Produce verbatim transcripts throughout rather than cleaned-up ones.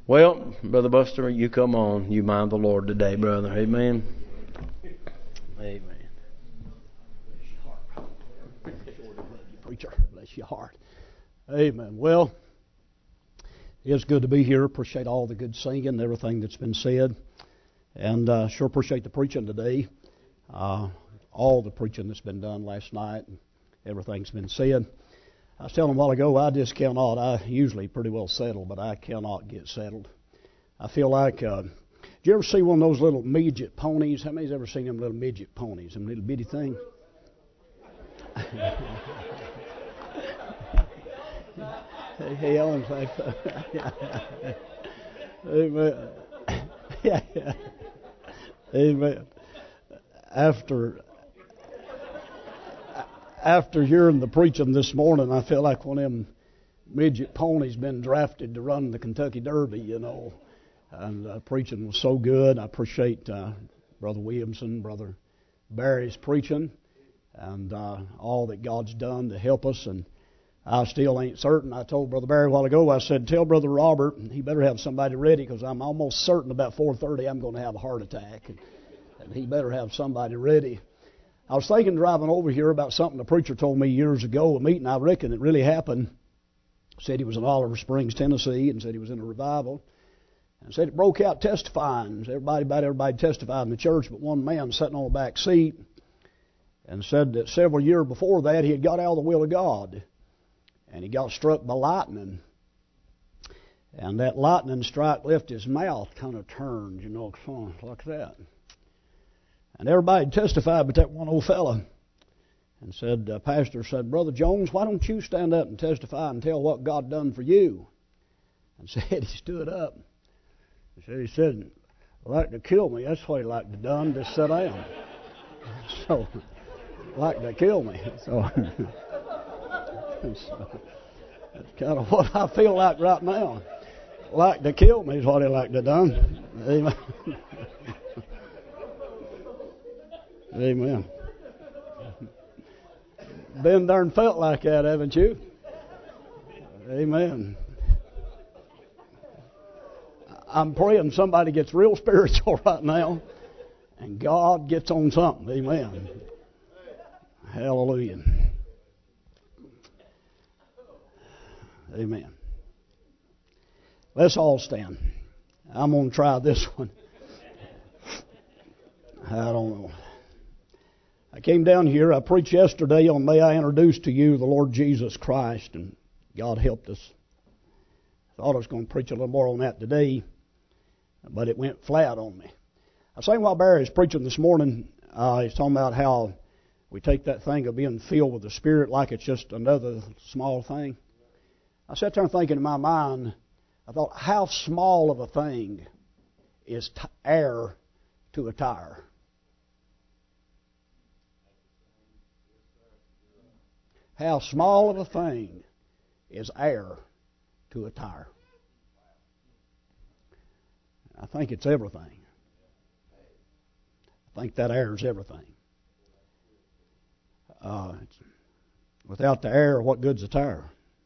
Well, Brother Buster, you come on. You mind the Lord today, brother. Amen. Amen. Preacher, bless your heart. Amen. Well, it's good to be here. Appreciate all the good singing and everything that's been said. And uh, sure appreciate the preaching today. Uh, all the preaching that's been done last night. Everything's been said. I was telling them a while ago, I just cannot. I usually pretty well settle, but I cannot get settled. I feel like, uh, did you ever see one of those little midget ponies? How many's ever seen them little midget ponies, them little bitty things? Hey, hey, Ellen, like, amen. Yeah, yeah. Amen. After after hearing the preaching this morning, I feel like one of them midget ponies been drafted to run the Kentucky Derby, you know. And uh, preaching was so good. I appreciate uh, Brother Williamson, Brother Barry's preaching, and uh, all that God's done to help us. And I still ain't certain. I told Brother Barry a while ago, I said, tell Brother Robert he better have somebody ready, because I'm almost certain about four thirty I'm going to have a heart attack. And, and he better have somebody ready. I was thinking driving over here about something the preacher told me years ago, a meeting I reckon it really happened. Said he was in Oliver Springs, Tennessee, and said he was in a revival. And said it broke out testifying. Everybody, about everybody testified in the church, but one man sitting on the back seat, and said that several years before that he had got out of the will of God. And he got struck by lightning. And that lightning strike left his mouth kind of turned, you know, like that. And everybody testified but that one old fella. And said, the pastor said, Brother Jones, why don't you stand up and testify and tell what God done for you? And said he stood up. He said, he said, like to kill me. That's what he like to done, just sit down. So, like to kill me. So, so that's kind of what I feel like right now. Like to kill me is what he like to done. Amen. Amen. Been there and felt like that, haven't you? Amen. I'm praying somebody gets real spiritual right now and God gets on something. Amen. Hallelujah. Amen. Let's all stand. I'm going to try this one. I don't know. I came down here, I preached yesterday on May I Introduce to You the Lord Jesus Christ, and God helped us. I thought I was going to preach a little more on that today, but it went flat on me. I was saying while Barry was preaching this morning, uh, he's talking about how we take that thing of being filled with the Spirit like it's just another small thing. I sat there thinking in my mind, I thought, how small of a thing is t- air to a tire? How small of a thing is air to a tire? I think it's everything. I think that air is everything. Uh, without the air, what good's a tire?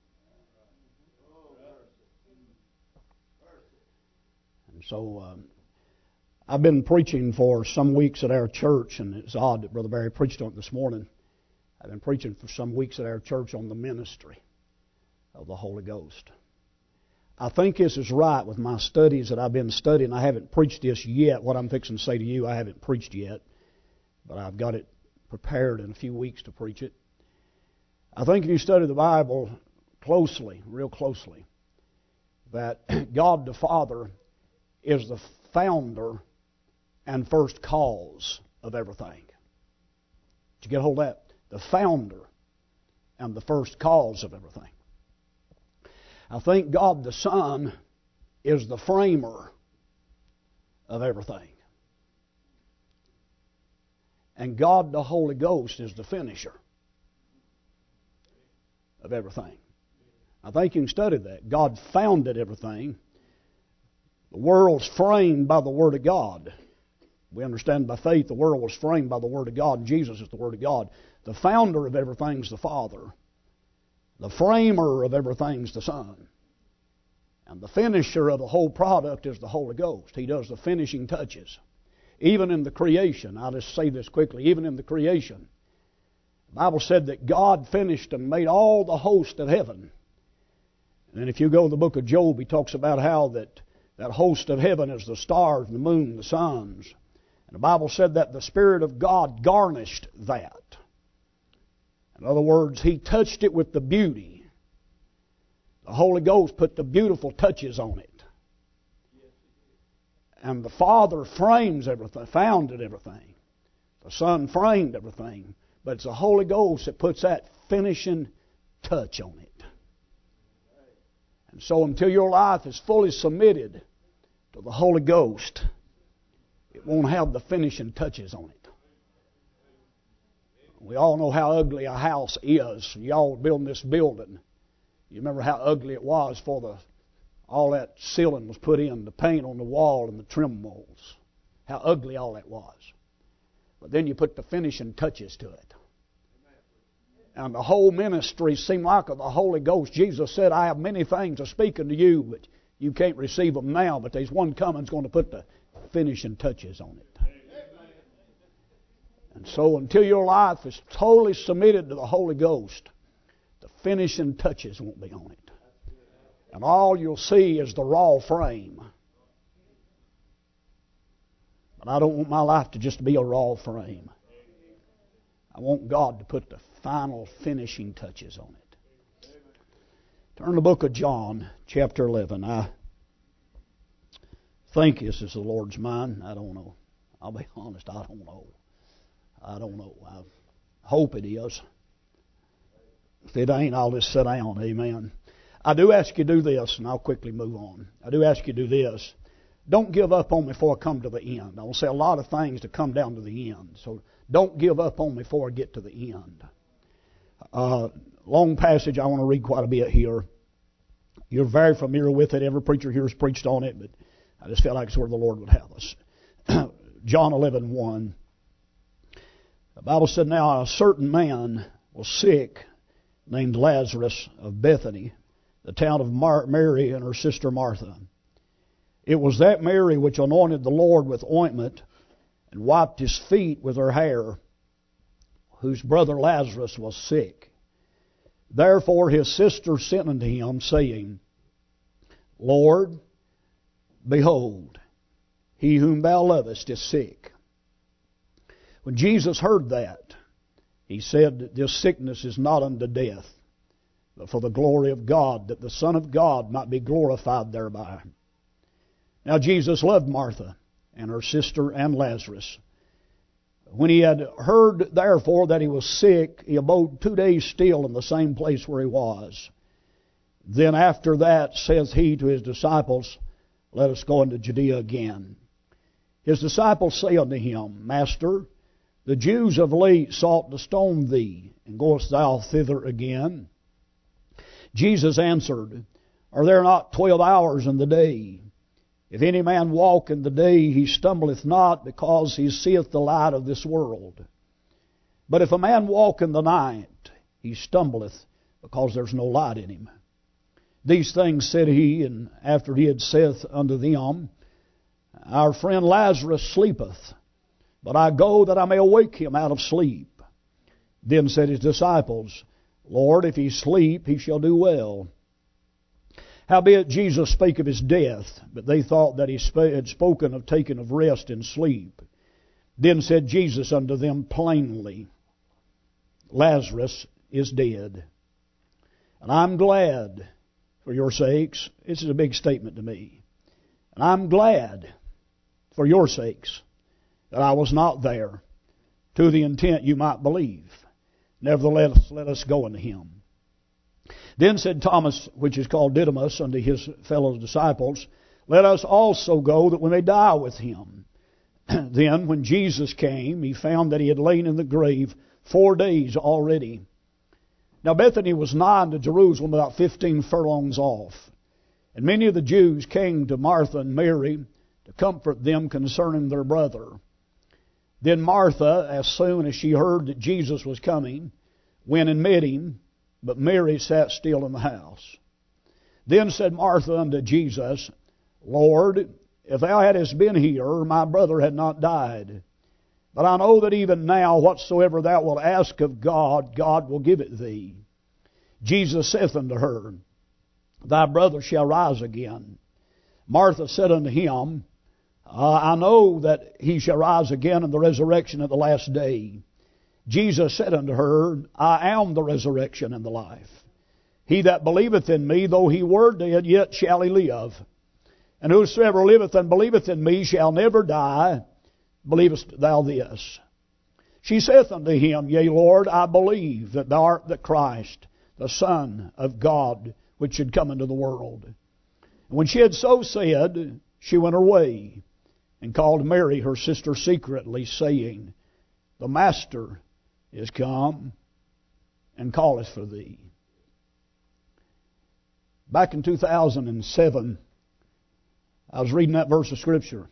And so um, I've been preaching for some weeks at our church, and it's odd that Brother Barry preached on it this morning. I've been preaching for some weeks at our church on the ministry of the Holy Ghost. I think this is right with my studies that I've been studying. I haven't preached this yet. What I'm fixing to say to you, I haven't preached yet, but I've got it prepared in a few weeks to preach it. I think if you study the Bible closely, real closely, that God the Father is the founder and first cause of everything. Did you get a hold of that? The founder and the first cause of everything. I think God the Son is the framer of everything. And God the Holy Ghost is the finisher of everything. I think you can study that. God founded everything. The world's framed by the Word of God. We understand by faith the world was framed by the Word of God, and Jesus is the Word of God. The founder of everything is the Father. The framer of everything is the Son. And the finisher of the whole product is the Holy Ghost. He does the finishing touches. Even in the creation, I'll just say this quickly, even in the creation, the Bible said that God finished and made all the host of heaven. And if you go to the book of Job, he talks about how that, that host of heaven is the stars, the moon, the suns. And the Bible said that the Spirit of God garnished that. In other words, He touched it with the beauty. The Holy Ghost put the beautiful touches on it. And the Father frames everything, founded everything. The Son framed everything. But it's the Holy Ghost that puts that finishing touch on it. And so until your life is fully submitted to the Holy Ghost, it won't have the finishing touches on it. We all know how ugly a house is. Y'all building this building. You remember how ugly it was before the all that ceiling was put in, the paint on the wall and the trim walls. How ugly all that was. But then you put the finishing touches to it. And the whole ministry seemed like of the Holy Ghost. Jesus said, I have many things to speak unto you, but you can't receive them now. But there's one coming that's going to put the finishing touches on it. And so until your life is totally submitted to the Holy Ghost, the finishing touches won't be on it. And all you'll see is the raw frame. But I don't want my life to just be a raw frame. I want God to put the final finishing touches on it. Turn to the book of John, chapter eleven. I think this is the Lord's mind. I don't know. I'll be honest, I don't know. I don't know. I hope it is. If it ain't, I'll just sit down. Amen. I do ask you to do this, and I'll quickly move on. I do ask you to do this. Don't give up on me before I come to the end. I will say a lot of things to come down to the end. So don't give up on me before I get to the end. Uh, long passage, I want to read quite a bit here. You're very familiar with it. Every preacher here has preached on it, but I just felt like it's where the Lord would have us. John eleven one. The Bible said, Now a certain man was sick, named Lazarus of Bethany, the town of Mar- Mary and her sister Martha. It was that Mary which anointed the Lord with ointment and wiped his feet with her hair, whose brother Lazarus was sick. Therefore his sister sent unto him, saying, Lord, behold, he whom thou lovest is sick. When Jesus heard that, he said, This sickness is not unto death, but for the glory of God, that the Son of God might be glorified thereby. Now Jesus loved Martha and her sister and Lazarus. When he had heard, therefore, that he was sick, he abode two days still in the same place where he was. Then after that saith he to his disciples, Let us go into Judea again. His disciples say unto him, Master, the Jews of late sought to stone thee, and goest thou thither again? Jesus answered, Are there not twelve hours in the day? If any man walk in the day, he stumbleth not, because he seeth the light of this world. But if a man walk in the night, he stumbleth, because there's no light in him. These things said he, and after he had said unto them, Our friend Lazarus sleepeth, but I go that I may awake him out of sleep. Then said his disciples, Lord, if he sleep, he shall do well. Howbeit Jesus spake of his death, but they thought that he had spoken of taking of rest and sleep. Then said Jesus unto them plainly, Lazarus is dead. And I'm glad for your sakes. This is a big statement to me. And I'm glad for your sakes that I was not there, to the intent you might believe. Nevertheless, let us go unto him. Then said Thomas, which is called Didymus, unto his fellow disciples, Let us also go, that we may die with him. Then, when Jesus came, he found that he had lain in the grave four days already. Now Bethany was nigh unto Jerusalem, about fifteen furlongs off. And many of the Jews came to Martha and Mary to comfort them concerning their brother. Then Martha, as soon as she heard that Jesus was coming, went and met him, but Mary sat still in the house. Then said Martha unto Jesus, Lord, if thou hadst been here, my brother had not died. But I know that even now whatsoever thou wilt ask of God, God will give it thee. Jesus saith unto her, Thy brother shall rise again. Martha said unto him, uh, I know that he shall rise again in the resurrection at the last day. Jesus said unto her, I am the resurrection and the life. He that believeth in me, though he were dead, yet shall he live. And whosoever liveth and believeth in me shall never die. Believest thou this? She saith unto him, Yea, Lord, I believe that thou art the Christ, the Son of God, which should come into the world. And when she had so said, she went her way, and called Mary her sister secretly, saying, The Master is come, and calleth for thee. Back in two thousand seven, I was reading that verse of Scripture,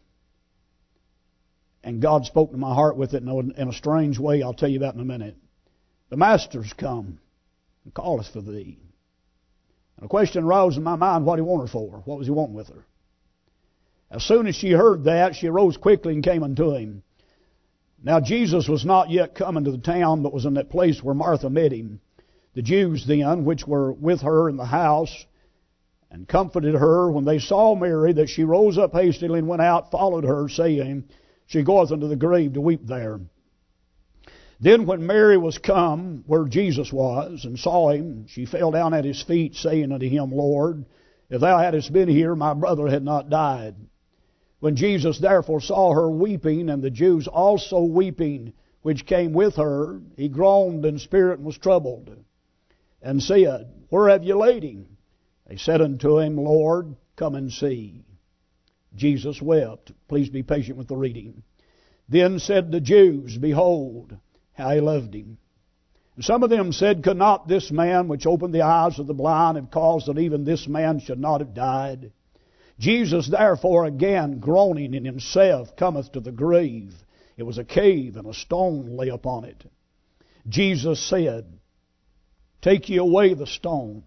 and God spoke to my heart with it in a strange way. I'll tell you about in a minute. The Master's come and calleth for thee. And a question arose in my mind, what did he want her for? What was he wanting with her? As soon as she heard that, she arose quickly and came unto him. Now Jesus was not yet come into the town, but was in that place where Martha met him. The Jews then, which were with her in the house, and comforted her when they saw Mary, that she rose up hastily and went out, followed her, saying, She goeth unto the grave to weep there. Then when Mary was come where Jesus was, and saw him, she fell down at his feet, saying unto him, Lord, if thou hadst been here, my brother had not died. When Jesus therefore saw her weeping, and the Jews also weeping, which came with her, he groaned in spirit and was troubled, and said, Where have you laid him? They said unto him, Lord, come and see. Jesus wept. Please be patient with the reading. Then said the Jews, Behold, how he loved him. And some of them said, Could not this man which opened the eyes of the blind have caused that even this man should not have died? Jesus therefore again groaning in himself cometh to the grave. It was a cave, and a stone lay upon it. Jesus said, Take ye away the stone.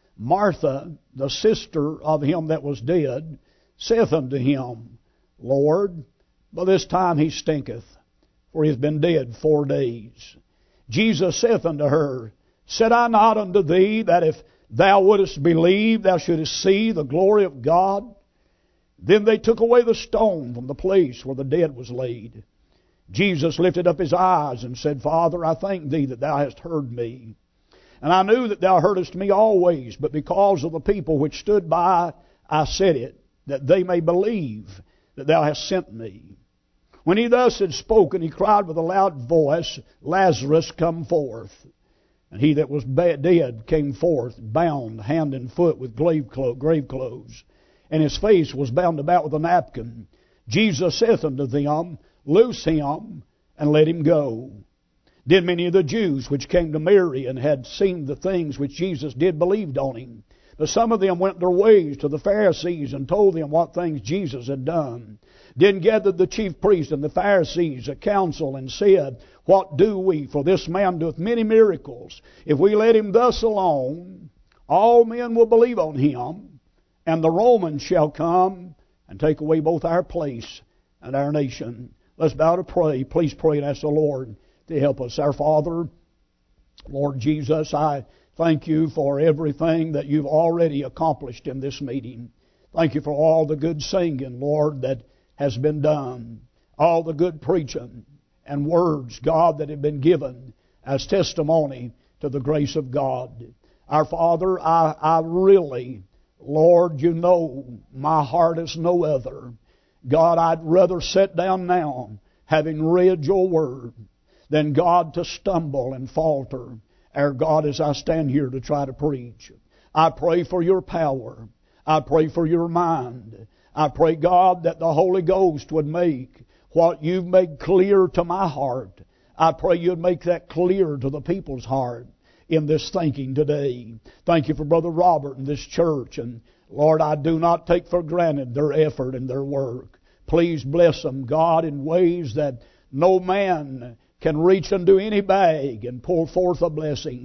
Martha, the sister of him that was dead, saith unto him, Lord, by this time he stinketh, for he hath been dead four days. Jesus saith unto her, Said I not unto thee that if thou wouldest believe, thou shouldest see the glory of God? Then they took away the stone from the place where the dead was laid. Jesus lifted up his eyes and said, Father, I thank thee that thou hast heard me. And I knew that thou heardest me always, but because of the people which stood by, I said it, that they may believe that thou hast sent me. When he thus had spoken, he cried with a loud voice, Lazarus, come forth. And he that was dead came forth, bound hand and foot with grave clothes, and his face was bound about with a napkin. Jesus saith unto them, Loose him, and let him go. Then many of the Jews which came to Mary and had seen the things which Jesus did believed on him. But some of them went their ways to the Pharisees and told them what things Jesus had done. Then gathered the chief priests and the Pharisees a council and said, What do we? For this man doeth many miracles. If we let him thus alone, all men will believe on him, and the Romans shall come and take away both our place and our nation. Let's bow to pray. Please pray and ask the Lord to help us. Our Father, Lord Jesus, I thank you for everything that you've already accomplished in this meeting. Thank you for all the good singing, Lord, that has been done. All the good preaching and words, God, that have been given as testimony to the grace of God. Our Father, I, I really, Lord, you know my heart is no other. God, I'd rather sit down now, having read your word, than God to stumble and falter. Our God, as I stand here to try to preach, I pray for your power. I pray for your mind. I pray, God, that the Holy Ghost would make what you've made clear to my heart. I pray you'd make that clear to the people's heart in this thinking today. Thank you for Brother Robert and this church. And Lord, I do not take for granted their effort and their work. Please bless them, God, in ways that no man can reach into any bag and pull forth a blessing.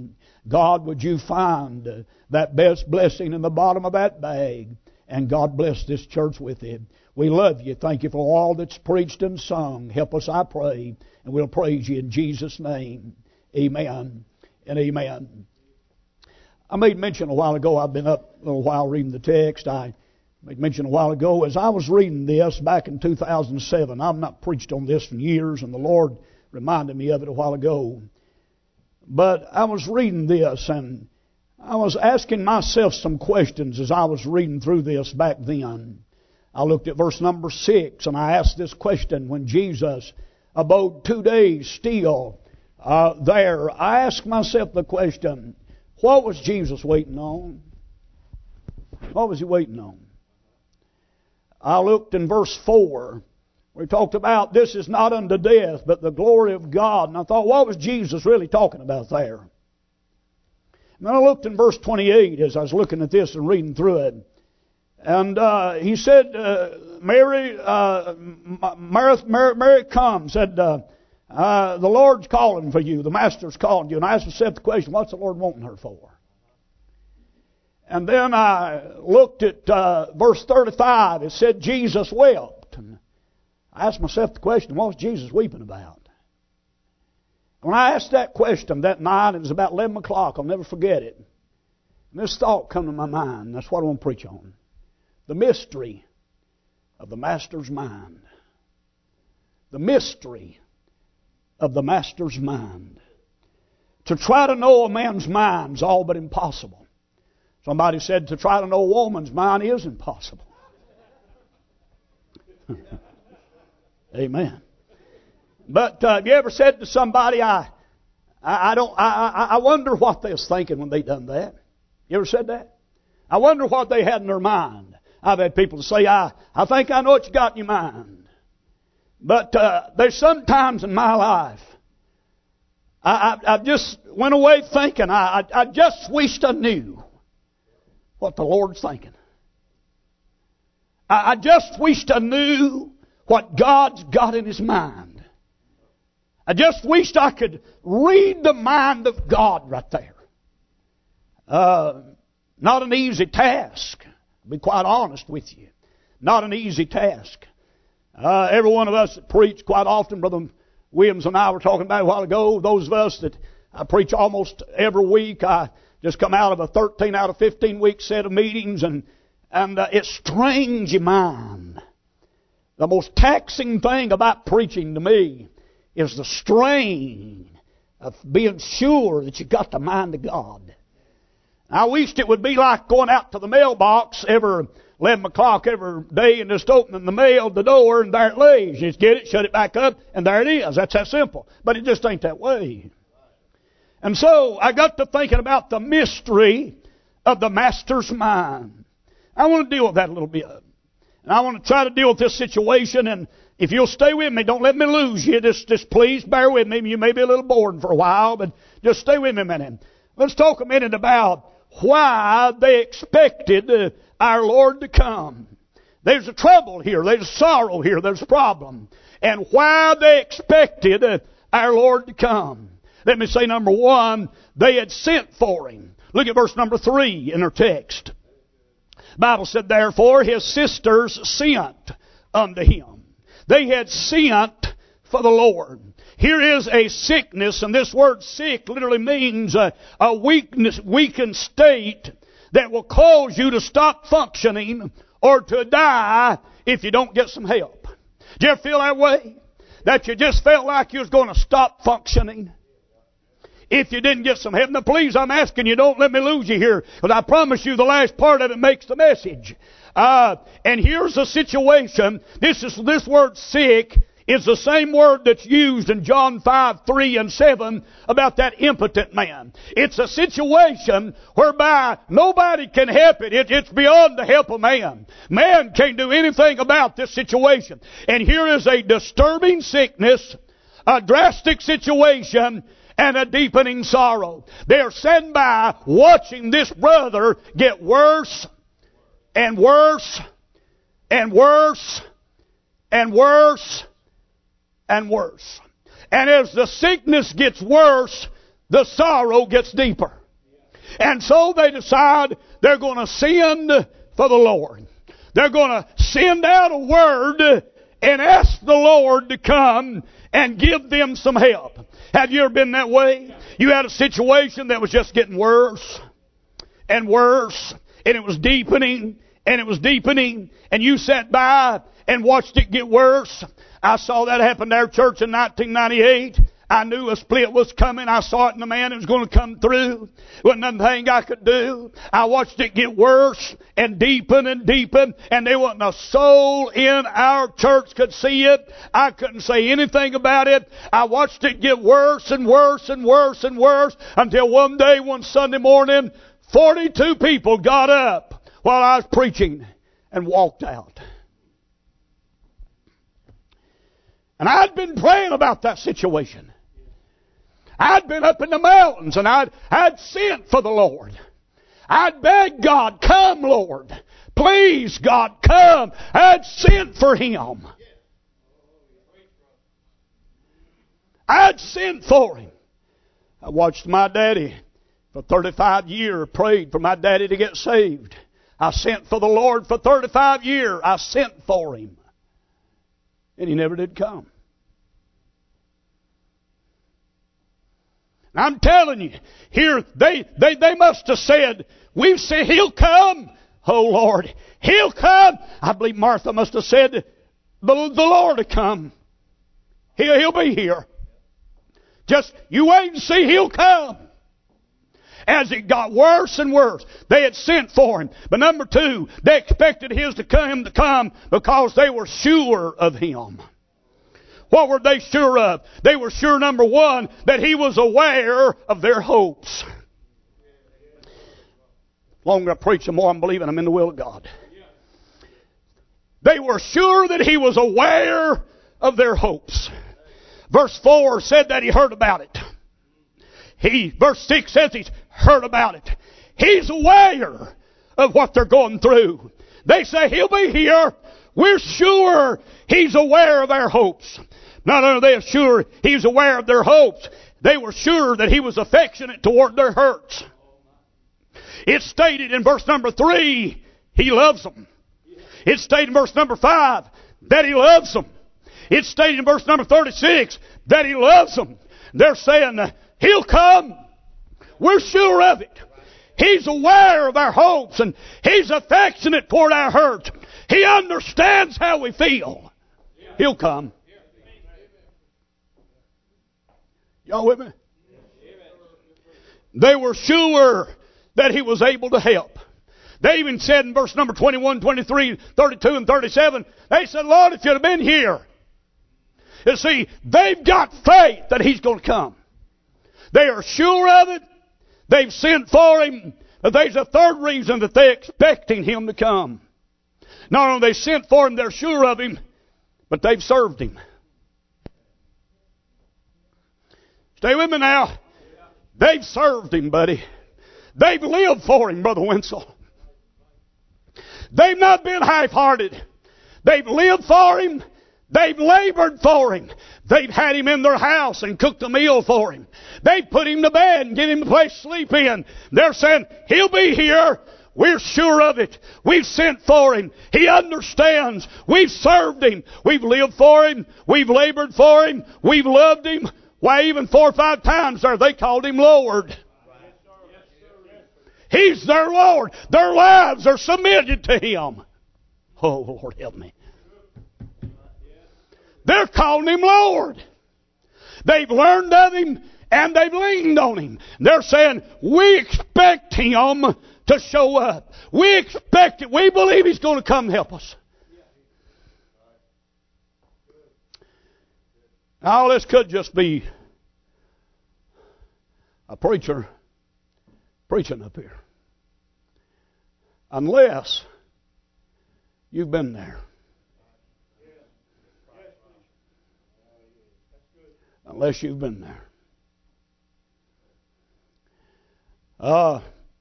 God, would you find uh, that best blessing in the bottom of that bag, and God bless this church with it. We love you. Thank you for all that's preached and sung. Help us, I pray, and we'll praise you in Jesus' name. Amen and amen. I made mention a while ago, I've been up a little while reading the text. I made mention a while ago as I was reading this back in two thousand seven. I've not preached on this for years, and the Lord reminded me of it a while ago. But I was reading this, and I was asking myself some questions as I was reading through this back then. I looked at verse number six, and I asked this question when Jesus abode two days still uh, there. I asked myself the question, what was Jesus waiting on? What was he waiting on? I looked in verse four. We talked about this is not unto death, but the glory of God. And I thought, what was Jesus really talking about there? And then I looked in verse twenty-eight as I was looking at this and reading through it. And uh, he said, uh, Mary, uh, Mary, Mary, Mary come, said, uh, uh, the Lord's calling for you. The Master's calling you. And I asked myself the question, what's the Lord wanting her for? And then I looked at uh, verse thirty-five. It said Jesus wept. And I asked myself the question, what was Jesus weeping about? When I asked that question that night, it was about eleven o'clock. I'll never forget it. And this thought come to my mind. That's what I want to preach on. The mystery of the Master's mind. The mystery of the Master's mind. To try to know a man's mind is all but impossible. Somebody said to try to know a woman's mind is impossible. Amen. But uh, have you ever said to somebody, I, I, I don't, I, I wonder what they was thinking when they done that? You ever said that? I wonder what they had in their mind. I've had people say, I, I think I know what you got in your mind. But uh, there's some times in my life, I, I, I just went away thinking, I, I, I just wished I knew what the Lord's thinking. I, I just wished I knew what God's got in His mind. I just wished I could read the mind of God right there. Uh, not an easy task. I'll be quite honest with you. Not an easy task. Uh, every one of us that preach quite often, Brother Williams and I were talking about a while ago, those of us that I preach almost every week, I just come out of a thirteen out of fifteen week set of meetings, and, and uh, it strains your mind. The most taxing thing about preaching to me is the strain of being sure that you got the mind of God. I wished it would be like going out to the mailbox every eleven o'clock every day and just opening the mail, the door, and there it lays. You just get it, shut it back up, and there it is. That's that simple. But it just ain't that way. And so I got to thinking about the mystery of the Master's mind. I want to deal with that a little bit. And I want to try to deal with this situation. And if you'll stay with me, don't let me lose you. Just, just please bear with me. You may be a little bored for a while, but just stay with me a minute. Let's talk a minute about why they expected uh, our Lord to come. There's a trouble here. There's a sorrow here. There's a problem. And why they expected uh, our Lord to come. Let me say, number one, they had sent for Him. Look at verse number three in our text. The Bible said, therefore His sisters sent unto Him. They had sent for the Lord. Here is a sickness, and this word sick literally means a, a weakness, weakened state that will cause you to stop functioning or to die if you don't get some help. Do you ever feel that way? That you just felt like you was going to stop functioning if you didn't get some help? Now please, I'm asking you, don't let me lose you here, because I promise you the last part of it makes the message. Uh, and here's the situation. This is this word sick is the same word that's used in John five, three and seven about that impotent man. It's a situation whereby nobody can help it. it. It's beyond the help of man. Man can't do anything about this situation. And here is a disturbing sickness, a drastic situation, and a deepening sorrow. They're sitting by watching this brother get worse and worse and worse and worse and worse. And as the sickness gets worse, the sorrow gets deeper. And so they decide they're going to send for the Lord. They're going to send out a word and ask the Lord to come and give them some help. Have you ever been that way? You had a situation that was just getting worse and worse, and it was deepening, and it was deepening, and you sat by and watched it get worse. I saw that happen to our church in nineteen ninety-eight. I knew a split was coming. I saw it in the man who was going to come through. Wasn't nothing I could do. I watched it get worse and deepen and deepen, and there wasn't a soul in our church could see it. I couldn't say anything about it. I watched it get worse and worse and worse and worse until one day, one Sunday morning, forty-two people got up while I was preaching and walked out. And I'd been praying about that situation. I'd been up in the mountains and I'd, I'd sent for the Lord. I'd begged God, come Lord. Please God, come. I'd sent for Him. I'd sent for Him. I watched my daddy for thirty-five years, prayed for my daddy to get saved. I sent for the Lord for thirty-five years. I sent for Him. And He never did come. I'm telling you, here, they, they, they must have said, we've said He'll come. Oh, Lord, He'll come. I believe Martha must have said, the, the Lord will come. He'll, he'll be here. Just, you wait and see, He'll come. As it got worse and worse, they had sent for Him. But number two, they expected His to come, to come because they were sure of Him. What were they sure of? They were sure, number one, that He was aware of their hopes. The longer I preach, the more I'm believing I'm in the will of God. They were sure that He was aware of their hopes. Verse four said that He heard about it. He, verse six says He's heard about it. He's aware of what they're going through. They say He'll be here. We're sure He's aware of our hopes. Not only are they sure He's aware of their hopes, they were sure that He was affectionate toward their hurts. It's stated in verse number three, He loves them. It's stated in verse number five that He loves them. It's stated in verse number thirty-six that He loves them. They're saying, He'll come. We're sure of it. He's aware of our hopes and He's affectionate toward our hurts. He understands how we feel. He'll come. Y'all with me? They were sure that He was able to help. They even said in verse number twenty-one, twenty-three, thirty-two, and thirty-seven, they said, Lord, if you'd have been here. You see, they've got faith that He's going to come. They are sure of it. They've sent for Him. But there's a third reason that they're expecting Him to come. Not only they sent for Him, they're sure of Him, but they've served Him. Stay with me now. They've served Him, buddy. They've lived for Him, Brother Wenzel. They've not been half-hearted. They've lived for Him. They've labored for Him. They've had Him in their house and cooked a meal for Him. They've put Him to bed and given Him a place to sleep in. They're saying, He'll be here. We're sure of it. We've sent for Him. He understands. We've served Him. We've lived for Him. We've labored for Him. We've loved Him. Why, even four or five times there, they called Him Lord. He's their Lord. Their lives are submitted to Him. Oh, Lord, help me. They're calling Him Lord. They've learned of Him and they've leaned on Him. They're saying, we expect Him to show up. We expect it. We believe He's going to come help us. Now, this could just be a preacher preaching up here. Unless you've been there. Unless you've been there. Uh,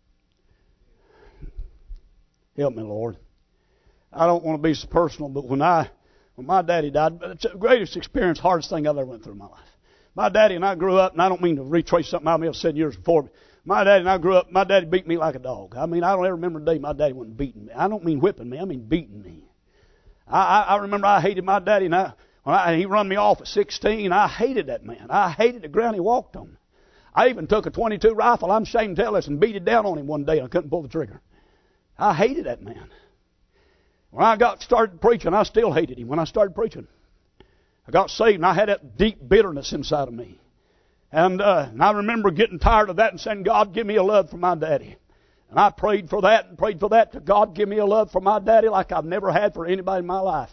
help me, Lord. I don't want to be so personal, but when I, when my daddy died, it's the greatest experience, hardest thing I've ever went through in my life. My daddy and I grew up, and I don't mean to retrace something I may have said years before, My daddy and I grew up, my daddy beat me like a dog. I mean, I don't ever remember a day my daddy wasn't beating me. I don't mean whipping me, I mean beating me. I, I, I remember I hated my daddy, and I, when I, he run me off at sixteen. I hated that man. I hated the ground he walked on. I even took a twenty-two rifle, I'm ashamed to tell this, and beat it down on him one day, and I couldn't pull the trigger. I hated that man. When I got started preaching, I still hated him when I started preaching. I got saved, and I had that deep bitterness inside of me. And, uh, and I remember getting tired of that and saying, God, give me a love for my daddy. And I prayed for that and prayed for that to God, give me a love for my daddy like I've never had for anybody in my life.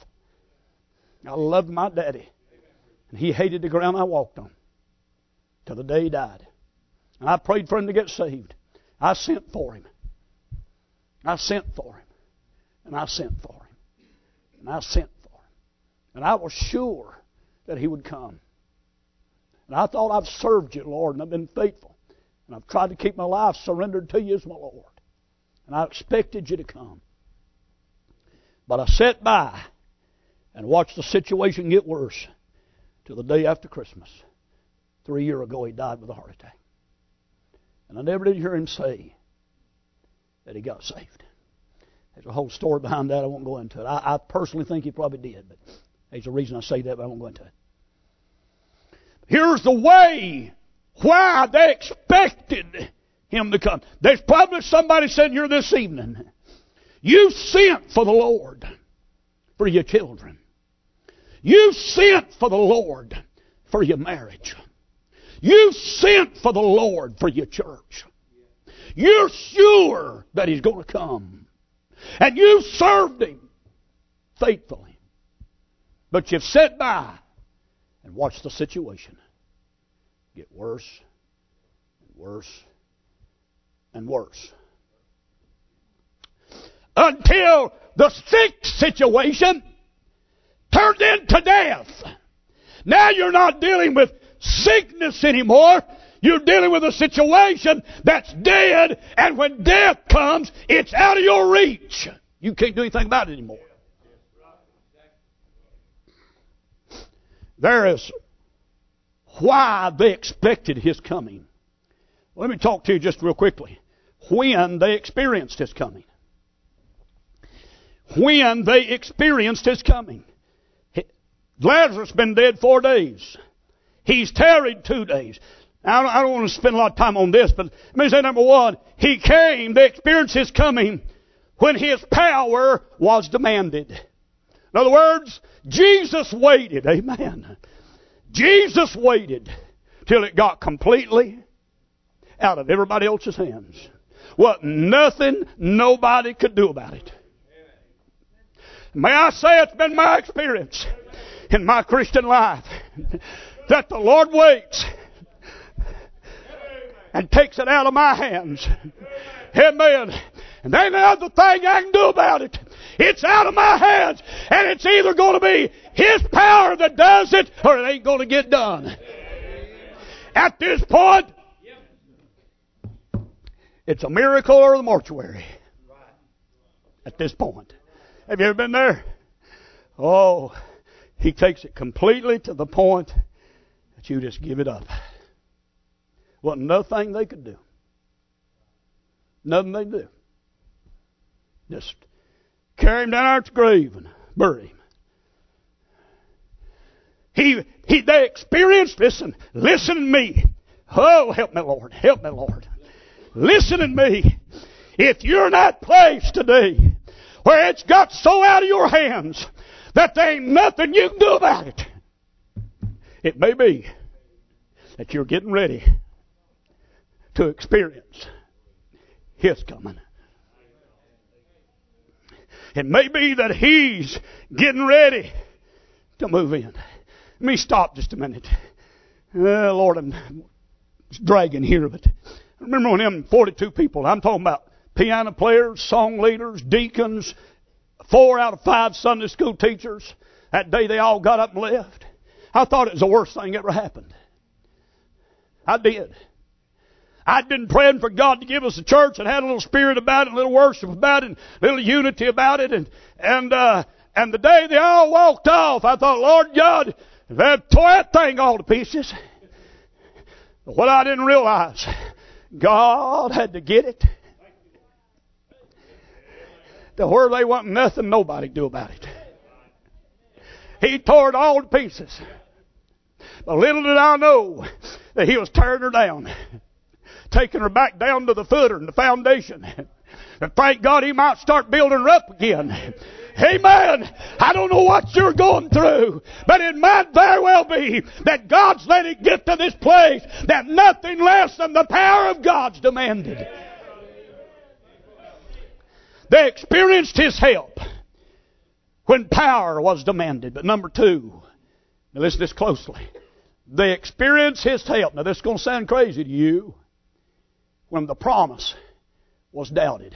I loved my daddy. And he hated the ground I walked on till the day he died. And I prayed for him to get saved. I sent for him. I sent for him. And I sent for him. And I sent for him. And I was sure that he would come. And I thought, I've served you, Lord, and I've been faithful. And I've tried to keep my life surrendered to you as my Lord. And I expected you to come. But I sat by and watched the situation get worse till the day after Christmas. Three years ago, he died with a heart attack. And I never did hear him say that he got saved. There's a whole story behind that. I won't go into it. I, I personally think he probably did, but there's a reason I say that, but I won't go into it. Here's the way why they expected him to come. There's probably somebody sitting here this evening. You sent for the Lord for your children. You sent for the Lord for your marriage. You sent for the Lord for your church. You're sure that He's going to come. And you served Him faithfully. But you've sat by and watched the situation get worse and worse and worse. Until the sick situation turned into death. Now you're not dealing with sickness anymore. You're dealing with a situation that's dead, and when death comes, it's out of your reach. You can't do anything about it anymore. There is why they expected His coming. Let me talk to you just real quickly. When they experienced His coming. When they experienced His coming. Lazarus has been dead four days. He's tarried two days. Now, I don't want to spend a lot of time on this, but let me say number one. He came, they experienced His coming when His power was demanded. In other words, Jesus waited. Amen. Jesus waited till it got completely out of everybody else's hands. What nothing nobody could do about it. May I say it's been my experience in my Christian life that the Lord waits and takes it out of my hands. Amen. And there ain't another thing I can do about it. It's out of my hands. And it's either going to be His power that does it, or it ain't going to get done. At this point, it's a miracle or the mortuary. At this point. Have you ever been there? Oh, He takes it completely to the point that you just give it up. Wasn't nothing they could do. Nothing they do. Just carry Him down our grave and bury Him. He, he, they experienced, listen, listen to me. Oh, help me, Lord. Help me, Lord. Listen to me. If you're in that place today where it's got so out of your hands that there ain't nothing you can do about it, it may be that you're getting ready to experience His coming. It may be that He's getting ready to move in. Let me stop just a minute. Uh, Lord, I'm dragging here, but I remember when them forty-two people, I'm talking about piano players, song leaders, deacons, four out of five Sunday school teachers, that day they all got up and left. I thought it was the worst thing ever happened. I did. I'd been praying for God to give us a church that had a little spirit about it, a little worship about it, a little unity about it. And and uh, and the day they all walked off, I thought, Lord God, they've tore that thing all to pieces. But what I didn't realize, God had to get it to where they wasn't nothing nobody could do about it. He tore it all to pieces. But little did I know that He was tearing her down, taking her back down to the footer and the foundation. And thank God He might start building her up again. Amen. I don't know what you're going through, but it might very well be that God's let it get to this place that nothing less than the power of God's demanded. They experienced His help when power was demanded. But number two, now listen to this closely. They experienced His help. Now this is going to sound crazy to you. When the promise was doubted.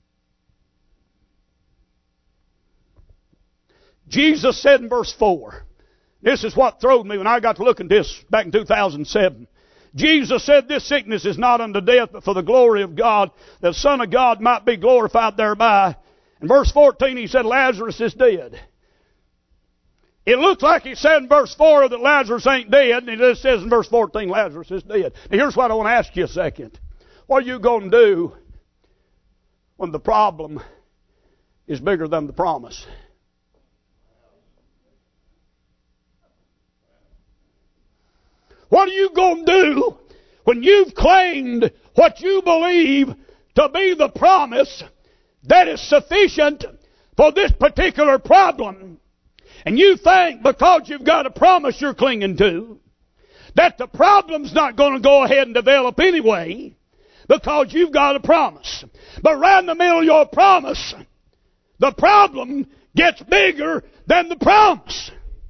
Jesus said in verse four, this is what throwed me when I got to look at this back in two thousand seven. Jesus said, this sickness is not unto death, but for the glory of God, that the Son of God might be glorified thereby. In verse fourteen, He said, Lazarus is dead. It looks like He said in verse four that Lazarus ain't dead, and it just says in verse fourteen, Lazarus is dead. Now here's what I want to ask you a second. What are you going to do when the problem is bigger than the promise? What are you going to do when you've claimed what you believe to be the promise that is sufficient for this particular problem, and you think because you've got a promise you're clinging to that the problem's not going to go ahead and develop anyway because you've got a promise? But right in the middle of your promise, the problem gets bigger than the promise.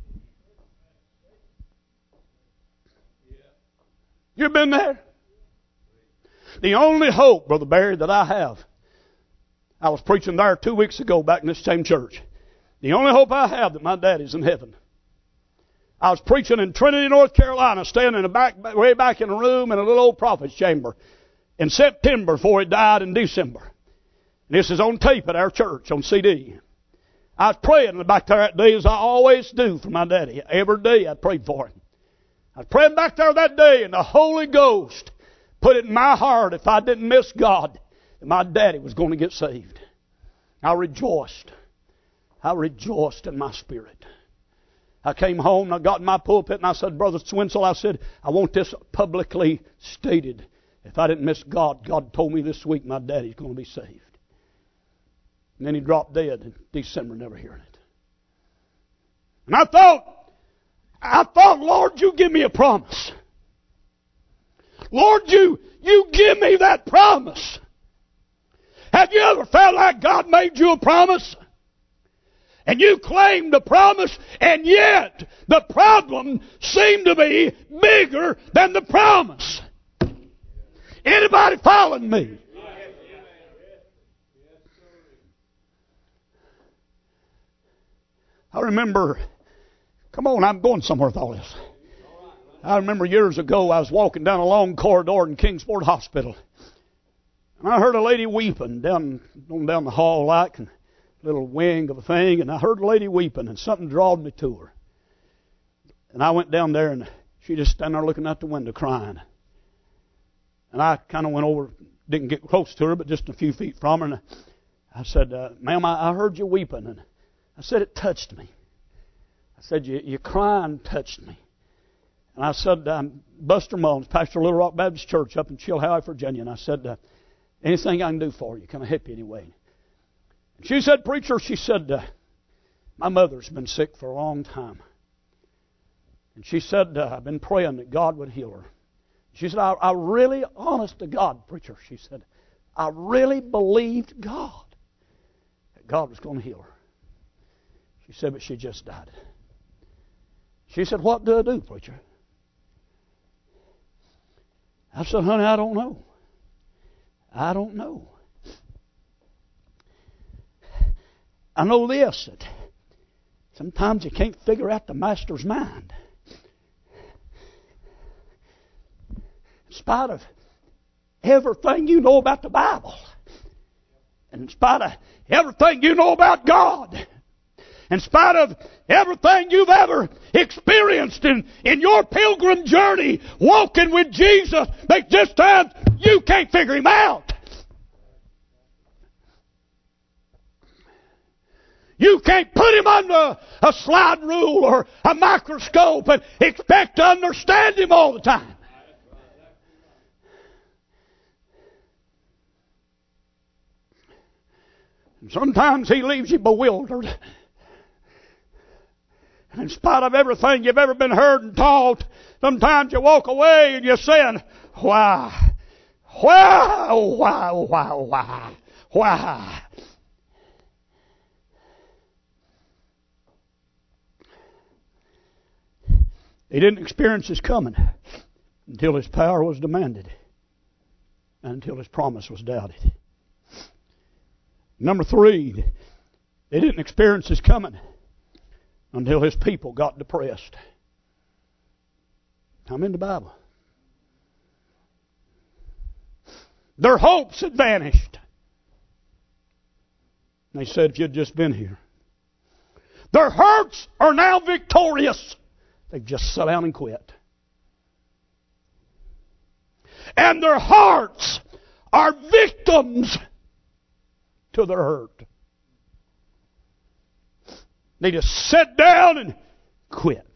You've been there? The only hope, Brother Barry, that I have, I was preaching there two weeks ago back in this same church. The only hope I have that my daddy's in heaven. I was preaching in Trinity, North Carolina, standing in the back, way back in a room in a little old prophet's chamber in September before he died in December. And this is on tape at our church, on C D. I was praying back there that day as I always do for my daddy. Every day I prayed for him. I was praying back there that day, and the Holy Ghost put it in my heart, if I didn't miss God, that my daddy was going to get saved. I rejoiced. I rejoiced in my spirit. I came home, and I got in my pulpit, and I said, Brother Swinsel, I said, I want this publicly stated. If I didn't miss God, God told me this week my daddy's going to be saved. And then he dropped dead in December, never hearing it. And I thought, I thought, Lord, you give me a promise. Lord, you, you give me that promise. Have you ever felt like God made you a promise? And you claimed the promise, and yet the problem seemed to be bigger than the promise. Anybody following me? I remember, come on, I'm going somewhere with all this. I remember years ago I was walking down a long corridor in Kingsport Hospital. And I heard a lady weeping down, down the hall like a little wing of a thing. And I heard a lady weeping, and something drawed me to her. And I went down there, and she just standing there looking out the window crying. And I kind of went over, didn't get close to her, but just a few feet from her. And I said, uh, ma'am, I, I heard you weeping. And I said, it touched me. I said, you, your crying touched me. And I said, um, Buster Mullins, pastor of Little Rock Baptist Church up in Chilhowie, Virginia. And I said, uh, anything I can do for you? Can I help you anyway? And she said, preacher, she said, uh, my mother's been sick for a long time. And she said, uh, I've been praying that God would heal her. She said, I, I really, honest to God, preacher, she said, I really believed God that God was going to heal her. She said, but she just died. She said, what do I do, preacher? I said, honey, I don't know. I don't know. I know this, that sometimes you can't figure out the master's mind. In spite of everything you know about the Bible, and in spite of everything you know about God, In spite of everything you've ever experienced in, in your pilgrim journey, walking with Jesus, but this time you can't figure Him out. You can't put Him under a slide rule or a microscope and expect to understand Him all the time. And sometimes He leaves you bewildered. And in spite of everything you've ever been heard and taught, sometimes you walk away and you're saying, why? Why? Why? Why? Why? Why? He didn't experience His coming until His power was demanded and until His promise was doubted. Number three, they didn't experience His coming until His people got depressed. I'm in the Bible. Their hopes had vanished. They said, if you'd just been here. Their hurts are now victorious. They've just sat down and quit. And their hearts are victims to their hurt. They just sit down and quit.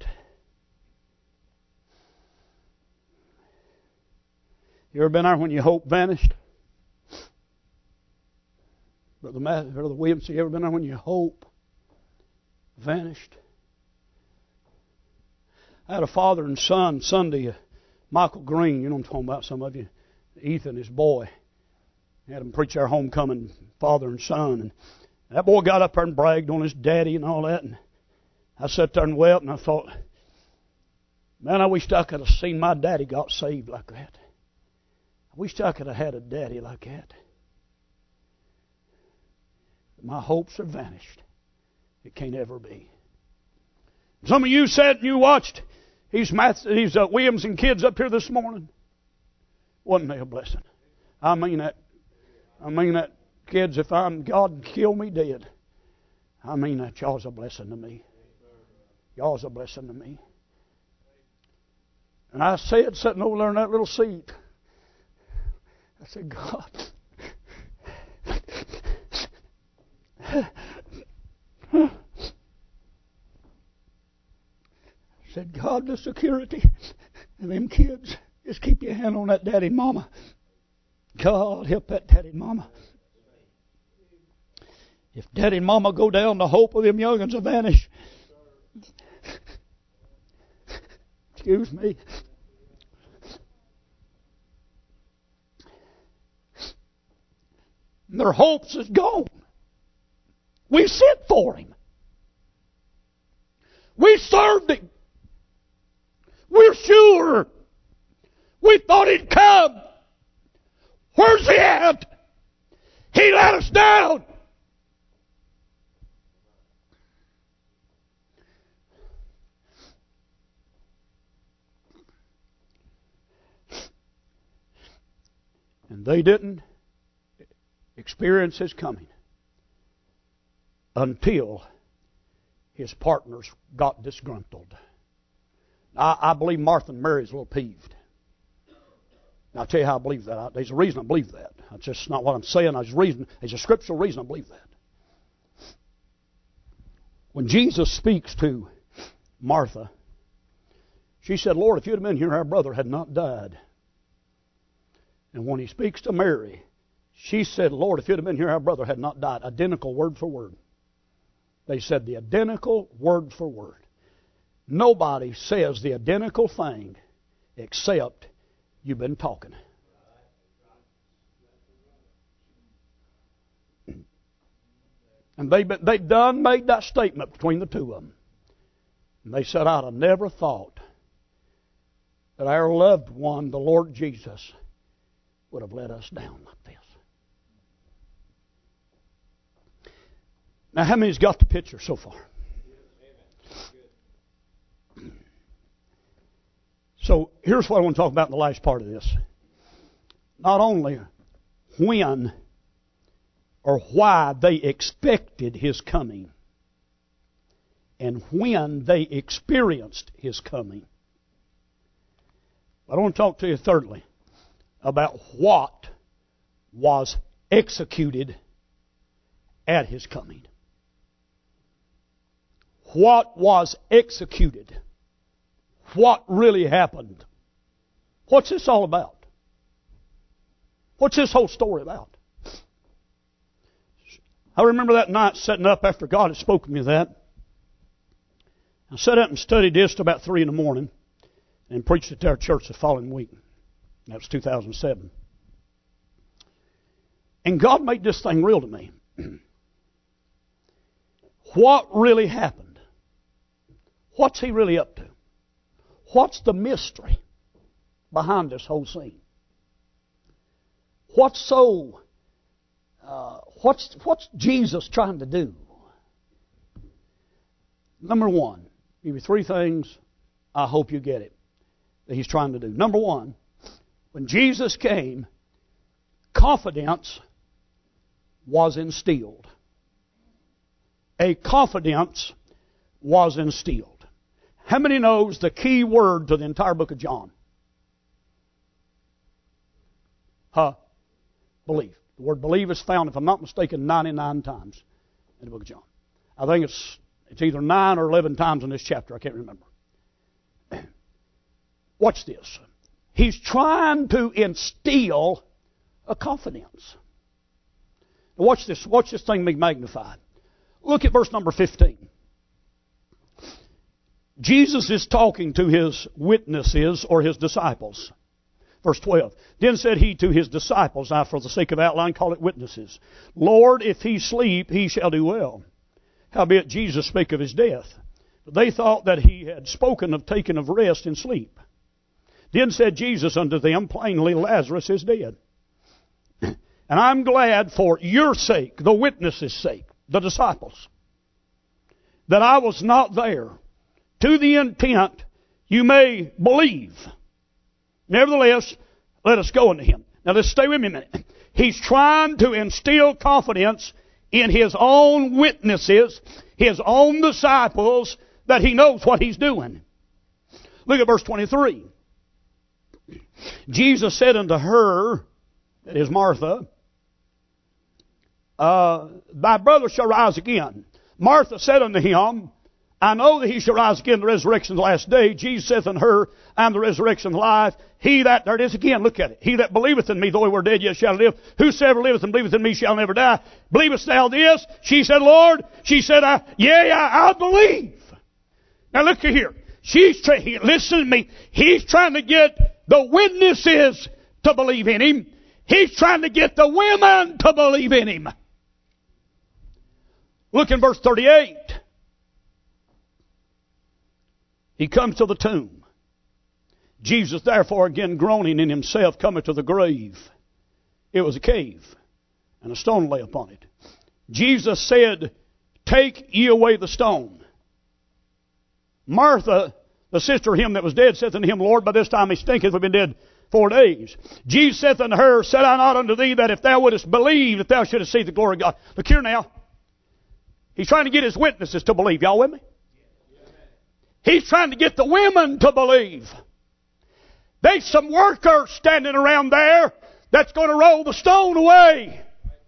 You ever been there when your hope vanished? Brother Matt, Brother Williams, you ever been there when your hope vanished? I had a father and son Sunday, uh, Michael Green, you know what I'm talking about, some of you. Ethan, his boy. I had him preach our homecoming, father and son. And that boy got up there and bragged on his daddy and all that. And I sat there and wept and I thought, man, I wish I could have seen my daddy got saved like that. I wish I could have had a daddy like that. My hopes have vanished. It can't ever be. Some of you sat and you watched these, these uh, Williams and kids up here this morning. Wasn't they a blessing? I mean that. I mean that, kids, if I'm God kill me dead. I mean that. Y'all's a blessing to me. Y'all's a blessing to me. And I said, sitting over there in that little seat, I said, God, I said, God, the security of them kids, just keep your hand on that daddy and mama. God, help that daddy and mama. If daddy and mama go down, the hope of them young'uns will vanish. Excuse me. Their hopes is gone. We sent for Him. We served Him. We're sure. We thought He'd come. Where's He at? He let us down. And they didn't experience His coming until His partners got disgruntled. I, I believe Martha and Mary's a little peeved. Now, I'll tell you how I believe that. There's a reason I believe that. That's just not what I'm saying. There's a reason. There's a scriptural reason I believe that. When Jesus speaks to Martha, she said, Lord, if you'd have been here, our brother had not died. And when He speaks to Mary, she said, Lord, if you'd have been here, our brother had not died. Identical word for word. They said the identical word for word. Nobody says the identical thing except you've been talking. And they they done made that statement between the two of them. And they said, I'd have never thought that our loved one, the Lord Jesus, would have let us down like this. Now, how many's got the picture so far? So here's what I want to talk about in the last part of this. Not only when or why they expected His coming, and when they experienced His coming. I want to talk to you thirdly about what was executed at His coming. What was executed? What really happened? What's this all about? What's this whole story about? I remember that night sitting up after God had spoken to me that. I sat up and studied this till about three in the morning and preached at our church the following week. That was two thousand seven. And God made this thing real to me. What really happened? What's He really up to? What's the mystery behind this whole scene? What's so... Uh, what's what's Jesus trying to do? Number one, give you three things. I hope you get it that He's trying to do. Number one, when Jesus came, confidence was instilled. A confidence was instilled. How many knows the key word to the entire book of John? Huh? Belief. The word believe is found, if I'm not mistaken, ninety-nine times in the book of John. I think it's it's either nine or eleven times in this chapter. I can't remember. Watch this. He's trying to instill a confidence. Now watch this. Watch this thing be magnified. Look at verse number fifteen. Jesus is talking to His witnesses or His disciples. Verse twelve. Then said He to His disciples, I for the sake of outline call it witnesses, Lord, if he sleep, he shall do well. Howbeit Jesus spake of His death. But they thought that He had spoken of taking of rest in sleep. Then said Jesus unto them plainly, Lazarus is dead. And I'm glad for your sake, the witnesses' sake, the disciples, that I was not there, to the intent you may believe. Nevertheless, let us go unto Him. Now let's stay with me a minute. He's trying to instill confidence in His own witnesses, His own disciples, that He knows what He's doing. Look at verse twenty-three. Jesus said unto her, that is Martha, uh, thy brother shall rise again. Martha said unto Him, I know that He shall rise again in the resurrection of the last day. Jesus saith unto her, I am the resurrection and the life. He that, there it is again, look at it. He that believeth in me, though he were dead, yet shall live. Whosoever liveth and believeth in me shall never die. Believest thou this? She said, Lord. She said, I, yea, I, I believe. Now look here. She's tra- he, listen to me. He's trying to get the witnesses to believe in Him. He's trying to get the women to believe in Him. Look in verse thirty-eight. He comes to the tomb. Jesus, therefore, again groaning in Himself, cometh to the grave. It was a cave, and a stone lay upon it. Jesus said, Take ye away the stone. Martha, the sister of him that was dead, saith unto Him, Lord, by this time he stinketh, we've been dead four days. Jesus saith unto her, Said I not unto thee that if thou wouldest believe, that thou shouldest see the glory of God? Look here now. He's trying to get His witnesses to believe. Y'all with me? He's trying to get the women to believe. There's some workers standing around there that's going to roll the stone away.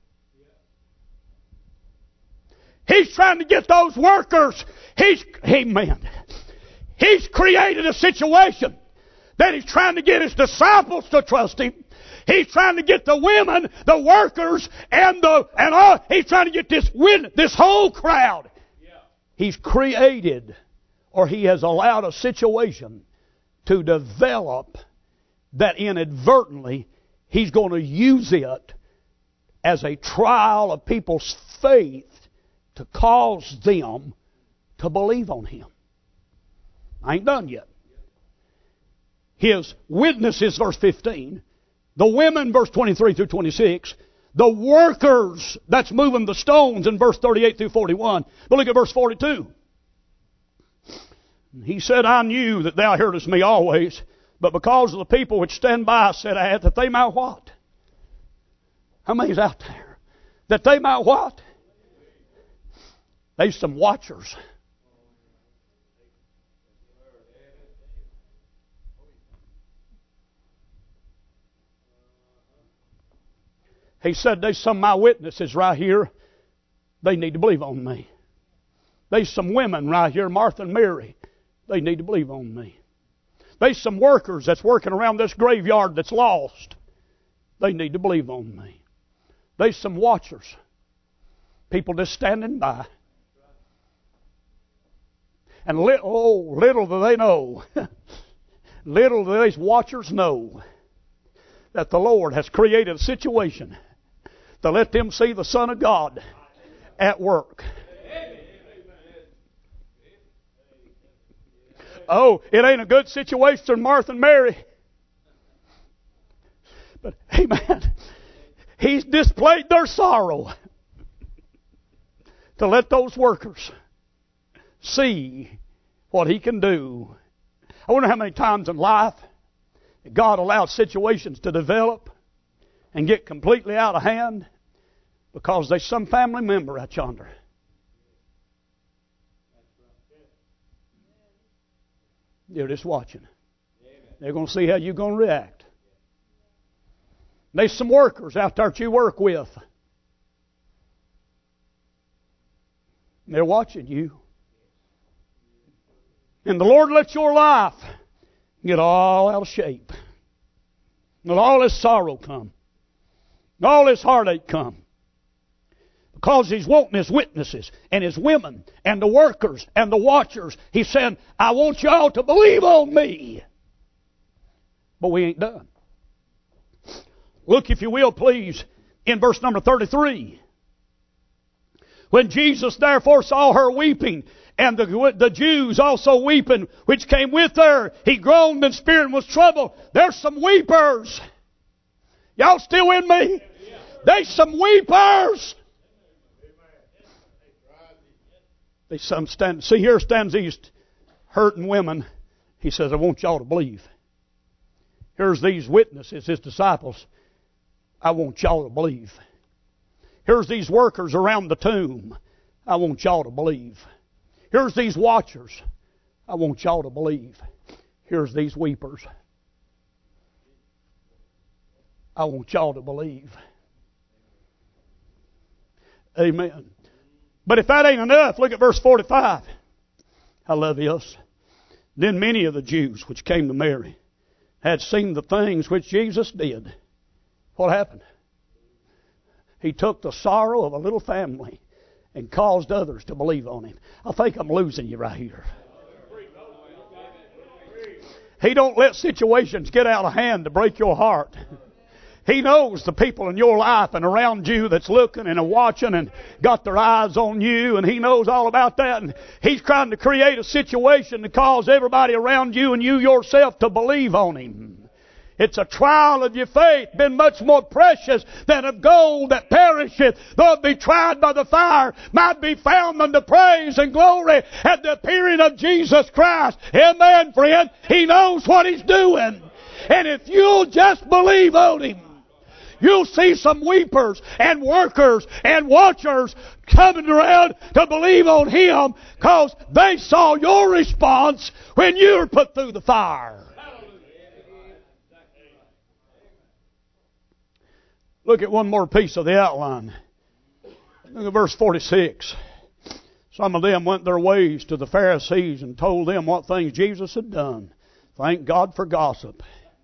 He's trying to get those workers. He's, amen. He's created a situation that He's trying to get His disciples to trust Him. He's trying to get the women, the workers, and the and all. He's trying to get this win, this whole crowd. He's created, or He has allowed a situation to develop that inadvertently He's going to use it as a trial of people's faith to cause them to believe on Him. I ain't done yet. His witnesses, verse fifteen. The women, verse twenty-three through twenty-six. The workers that's moving the stones in verse thirty-eight through forty-one. But look at verse forty-two. He said, I knew that thou heardest me always, but because of the people which stand by, said I, that they might what? How many's out there? That they might what? There's some watchers He said, there's some of my witnesses right here. They need to believe on me. There's some women right here, Martha and Mary. They need to believe on me. There's some workers that's working around this graveyard that's lost. They need to believe on me. There's some watchers. People just standing by. And li- oh, little do they know, little do these watchers know that the Lord has created a situation to let them see the Son of God at work. Oh, it ain't a good situation for Martha and Mary. But, amen, He's displayed their sorrow to let those workers see what He can do. I wonder how many times in life God allows situations to develop and get completely out of hand because there's some family member out yonder. They're just watching. They're going to see how you're going to react. There's some workers out there that you work with. They're watching you. And the Lord lets your life get all out of shape. Let all this sorrow come. All this heartache come. Because He's wanting His witnesses and His women and the workers and the watchers. He's saying, I want y'all to believe on me. But we ain't done. Look, if you will, please, in verse number thirty-three. When Jesus therefore saw her weeping, and the, the Jews also weeping, which came with her, He groaned in spirit and was troubled. There's some weepers. Y'all still with me? There's some weepers. There's some stand. See, here stands these hurting women. He says, I want y'all to believe. Here's these witnesses, His disciples. I want y'all to believe. Here's these workers around the tomb. I want y'all to believe. Here's these watchers. I want y'all to believe. Here's these weepers. I want y'all to believe. Amen. But if that ain't enough, look at verse forty-five. I love this. Then many of the Jews which came to Mary had seen the things which Jesus did. What happened? He took the sorrow of a little family and caused others to believe on Him. I think I'm losing you right here. He don't let situations get out of hand to break your heart. He knows the people in your life and around you that's looking and are watching and got their eyes on you, and He knows all about that. And He's trying to create a situation to cause everybody around you and you yourself to believe on Him. It's a trial of your faith, been much more precious than of gold that perisheth, though it be tried by the fire, might be found unto praise and glory at the appearing of Jesus Christ. Amen, friend. He knows what He's doing. And if you'll just believe on Him, you'll see some weepers and workers and watchers coming around to believe on Him because they saw your response when you were put through the fire. Look at one more piece of the outline. Look at verse forty-six. Some of them went their ways to the Pharisees and told them what things Jesus had done. Thank God for gossip.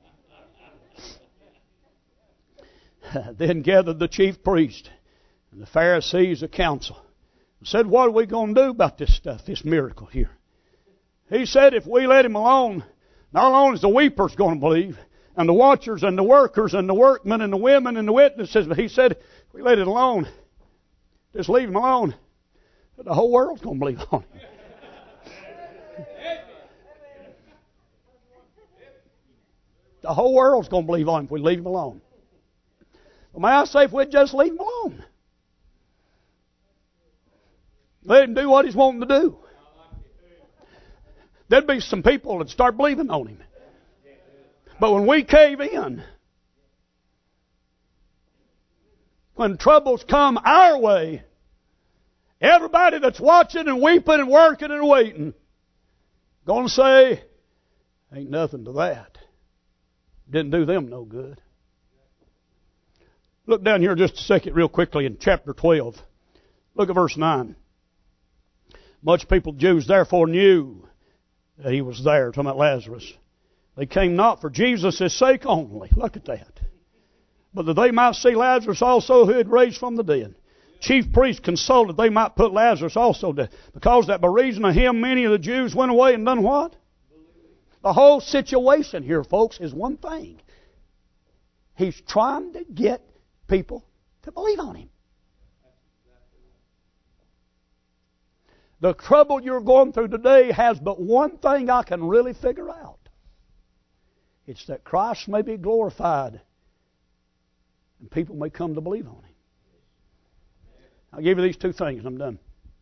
Then gathered the chief priest and the Pharisees a council and said, what are we going to do about this stuff, this miracle here? He said, if we let Him alone, not only is the weepers going to believe, and the watchers and the workers and the workmen and the women and the witnesses, but He said, if we let it alone, just leave Him alone, the whole world's going to believe on Him. The whole world's going to believe on Him if we leave Him alone. Well, may I say, if we'd just leave Him alone. Let Him do what He's wanting to do. There'd be some people that start believing on Him. But when we cave in, when troubles come our way, everybody that's watching and weeping and working and waiting, going to say, ain't nothing to that. Didn't do them no good. Look down here just a second real quickly in chapter twelve. Look at verse nine. Much people, Jews, therefore knew that he was there. Talking about Lazarus. They came not for Jesus' sake only. Look at that. But that they might see Lazarus also who had raised from the dead. Chief priests consulted they might put Lazarus also to, because that by reason of him many of the Jews went away and done what? The whole situation here, folks, is one thing. He's trying to get people to believe on him. The trouble you're going through today has but one thing I can really figure out. It's that Christ may be glorified and people may come to believe on him. I'll give you these two things and I'm done.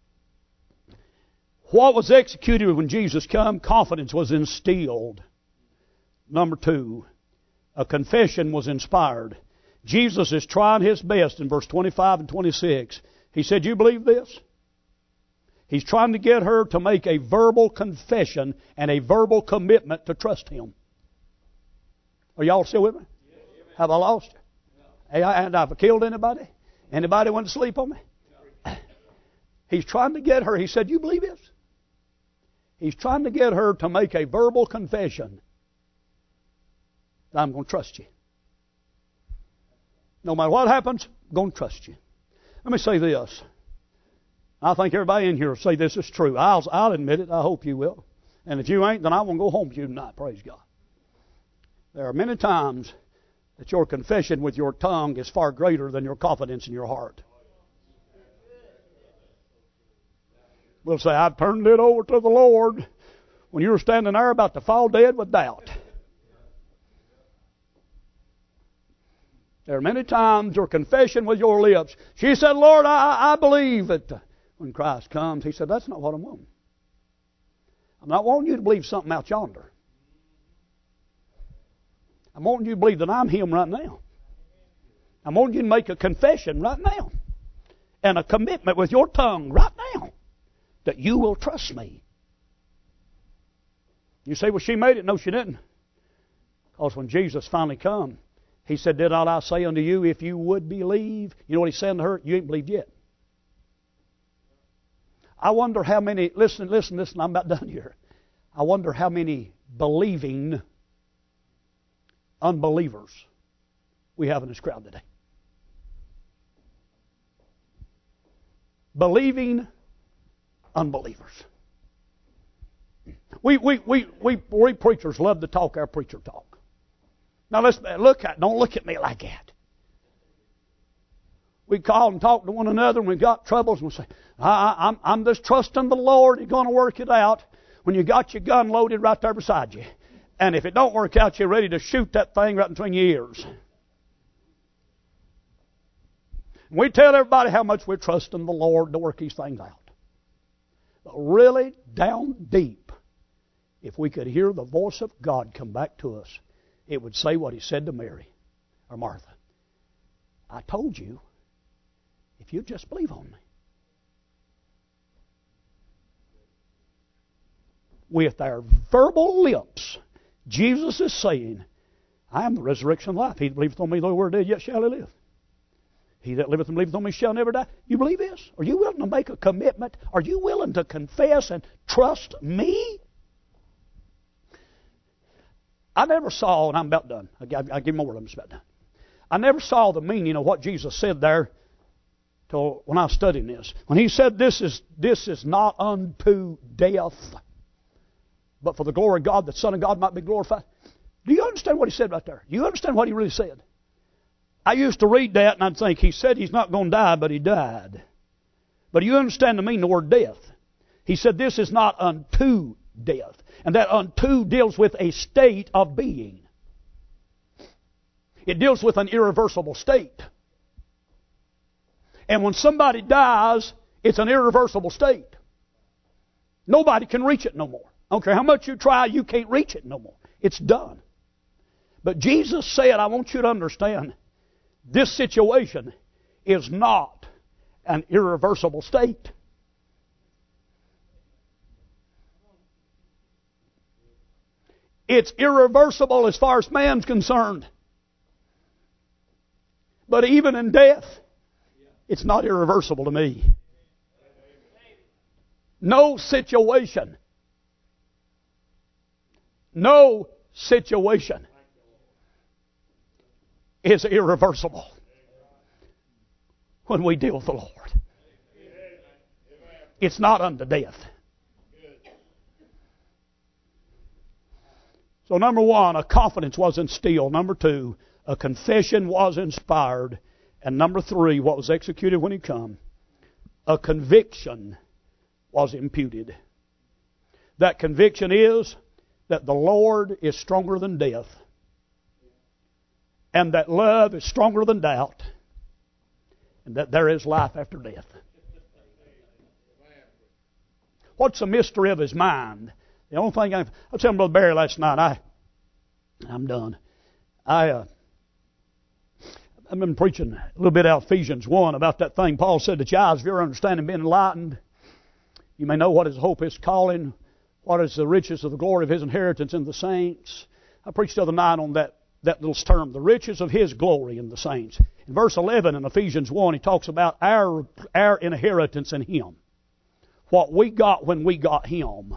What was executed when Jesus came? Confidence was instilled. Number two, a confession was inspired. Jesus is trying his best in verse twenty-five and twenty-six. He said, you believe this? He's trying to get her to make a verbal confession and a verbal commitment to trust him. Are y'all still with me? Have I lost you? Hey, I, and I've killed anybody? Anybody went to sleep on me? He's trying to get her. He said, you believe this? He's trying to get her to make a verbal confession that I'm going to trust you. No matter what happens, I'm going to trust you. Let me say this. I think everybody in here will say this is true. I'll, I'll admit it. I hope you will. And if you ain't, then I won't go home with you tonight. Praise God. There are many times that your confession with your tongue is far greater than your confidence in your heart. We'll say, I've turned it over to the Lord when you were standing there about to fall dead with doubt. There are many times your confession with your lips. She said, Lord, I, I believe it. When Christ comes, he said, that's not what I'm wanting. I'm not wanting you to believe something out yonder. I'm wanting you to believe that I'm him right now. I'm wanting you to make a confession right now. And a commitment with your tongue right now. That you will trust me. You say, well, she made it. No, she didn't. Because when Jesus finally come, he said, did not I say unto you, if you would believe? You know what he said to her? You ain't believed yet. I wonder how many, listen, listen, listen, I'm about done here. I wonder how many believing unbelievers we have in this crowd today. Believing unbelievers. We, we, we, we, we preachers love to talk our preacher talk. Now let's look at, don't look at me like that. We call and talk to one another when we got troubles and we say, I, I'm, I'm just trusting the Lord. He's going to work it out. When you got your gun loaded right there beside you. And if it don't work out, you're ready to shoot that thing right between your ears. And we tell everybody how much we're trusting the Lord to work these things out. But really, down deep, if we could hear the voice of God come back to us, it would say what he said to Mary or Martha. I told you, if you just believe on me. With our verbal lips, Jesus is saying, I am the resurrection and life. He that believeth on me, though he were dead, yet shall he live. He that liveth and believeth on me shall never die. You believe this? Are you willing to make a commitment? Are you willing to confess and trust me? I never saw, and I'm about done. I'll give more, I'm just about done. I never saw the meaning of what Jesus said there till when I was studying this. When he said this is, this is not unto death, but for the glory of God, the Son of God might be glorified. Do you understand what he said right there? Do you understand what he really said? I used to read that and I'd think, he said he's not going to die, but he died. But you understand the meaning of the word death. He said this is not unto death. And that unto deals with a state of being. It deals with an irreversible state. And when somebody dies, it's an irreversible state. Nobody can reach it no more. I don't care how much you try, you can't reach it no more. It's done. But Jesus said, I want you to understand, this situation is not an irreversible state. It's irreversible as far as man's concerned. But even in death, it's not irreversible to me. No situation, no situation is irreversible when we deal with the Lord. It's not unto death. So number one, a confidence was instilled. Number two, a confession was inspired. And number three, what was executed when He come? A conviction was imputed. That conviction is that the Lord is stronger than death. And that love is stronger than doubt. And that there is life after death. What's the mystery of His mind? The only thing I, I was telling Brother Barry last night, I, I'm done. I, uh, I've been preaching a little bit out of Ephesians one about that thing Paul said that your eyes of your understanding being enlightened. You may know what His hope, His calling, what is the riches of the glory of His inheritance in the saints. I preached the other night on that, that little term, the riches of His glory in the saints. In verse eleven in Ephesians one, he talks about our, our inheritance in Him. What we got when we got Him.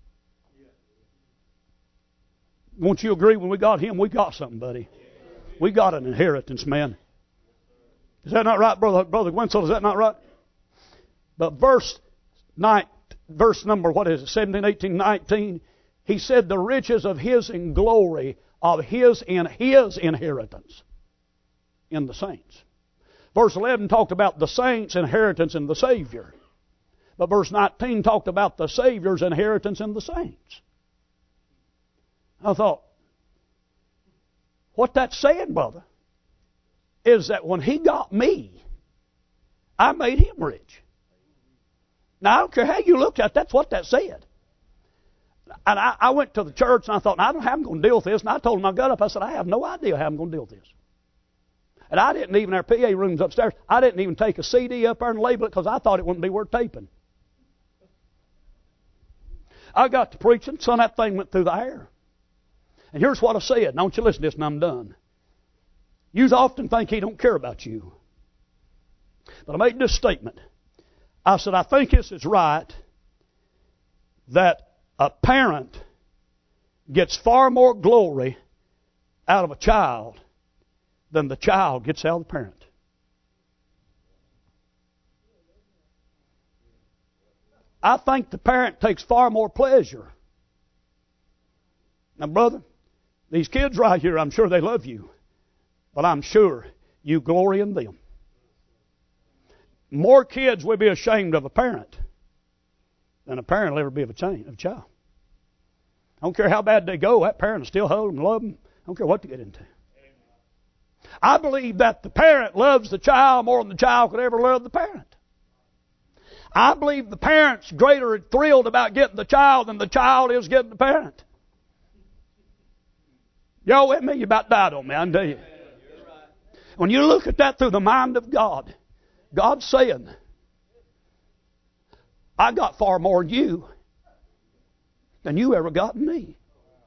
Won't you agree, when we got Him, we got something, buddy? We got an inheritance, man. Is that not right, Brother Brother Wenzel? Is that not right? But verse nine, verse number, what is it, seventeen, eighteen, nineteen, he said the riches of His in glory, of His in His inheritance in the saints. Verse eleven talked about the saints' inheritance in the Savior. But verse nineteen talked about the Savior's inheritance in the saints. I thought, what that's saying, brother, is that when He got me, I made Him rich. Now, I don't care how you looked at it, that's what that said. And I, I went to the church and I thought, I don't know how I'm going to deal with this. And I told them, I got up, I said, I have no idea how I'm going to deal with this. And I didn't even, our P A room's upstairs, I didn't even take a C D up there and label it because I thought it wouldn't be worth taping. I got to preaching, son, that thing went through the air. And here's what I said. Now, don't you listen to this and I'm done. You often think He don't care about you. But I made this statement. I said, I think this is right that a parent gets far more glory out of a child than the child gets out of the parent. I think the parent takes far more pleasure. Now, brother, these kids right here, I'm sure they love you. But I'm sure you glory in them. More kids will be ashamed of a parent than a parent will ever be of a child. I don't care how bad they go, that parent will still hold them, love them. I don't care what they get into. I believe that the parent loves the child more than the child could ever love the parent. I believe the parent's greater thrilled about getting the child than the child is getting the parent. Y'all with me? You about died on me, I can tell you. When you look at that through the mind of God, God's saying, I got far more in you than you ever got in me.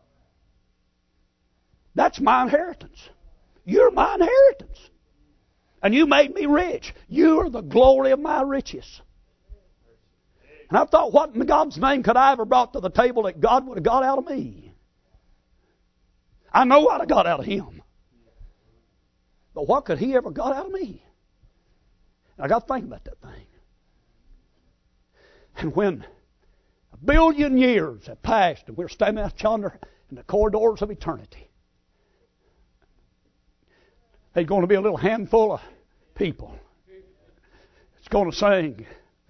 That's my inheritance. You're my inheritance. And you made me rich. You are the glory of my riches. And I thought, what in God's name could I ever brought to the table that God would have got out of me? I know what I got out of Him. But what could He ever got out of me? And I got to think about that thing. And when a billion years have passed and we're standing out yonder in the corridors of eternity, there's going to be a little handful of people. It's going to sing,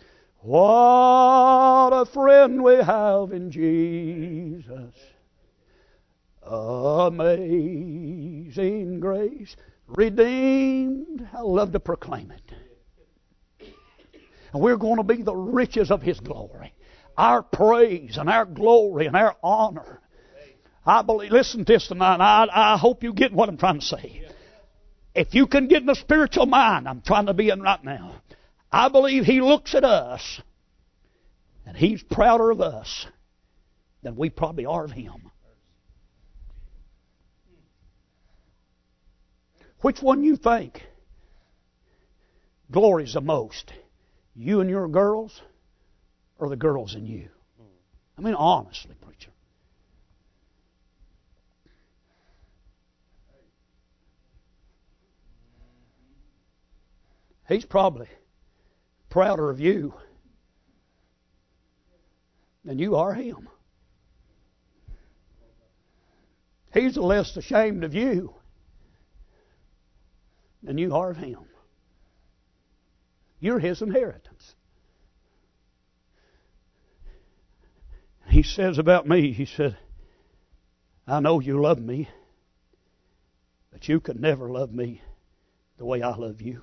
what a friend we have in Jesus. Amazing grace. Redeemed. I love to proclaim it. And we're going to be the riches of His glory. Our praise and our glory and our honor. I believe, listen to this tonight. I, I hope you get what I'm trying to say. If you can get in the spiritual mind I'm trying to be in right now, I believe He looks at us and He's prouder of us than we probably are of Him. Which one you think glories the most? You and your girls, or the girls in you? I mean, honestly, preacher. He's probably prouder of you than you are him. He's less ashamed of you than you are of him. You're his inheritance. He says about me, he said, I know you love me, but you could never love me the way I love you.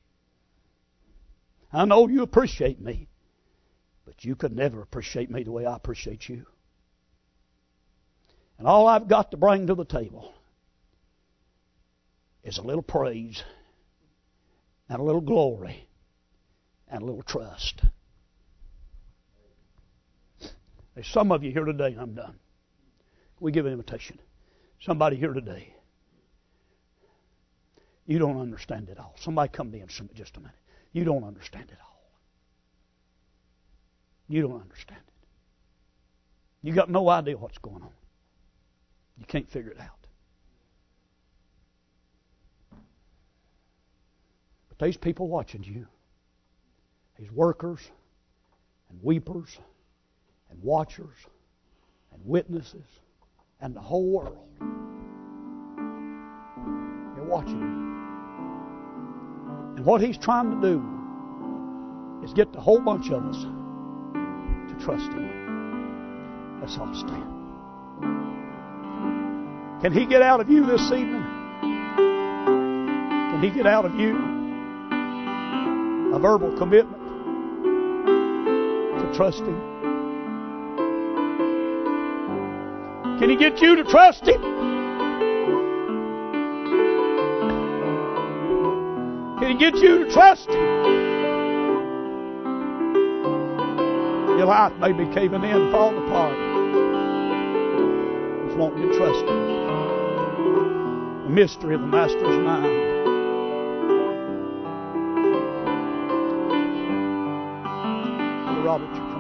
I know you appreciate me, but you could never appreciate me the way I appreciate you. And all I've got to bring to the table is a little praise and a little glory and a little trust. There's some of you here today, and I'm done. We give an invitation. Somebody here today, you don't understand it all. Somebody come to me in just a minute. You don't understand it all. You don't understand it. You got no idea what's going on. You can't figure it out. But these people watching you, these workers and weepers and watchers and witnesses and the whole world, they're watching you. And what he's trying to do is get the whole bunch of us to trust him. Let's all stand. Can he get out of you this evening? Can he get out of you a verbal commitment to trust him? Can he get you to trust him? Can he get you to trust him? Your life may be caving in, falling apart. Just want you to trust him. The mystery of the Master's mind. Brother Robert,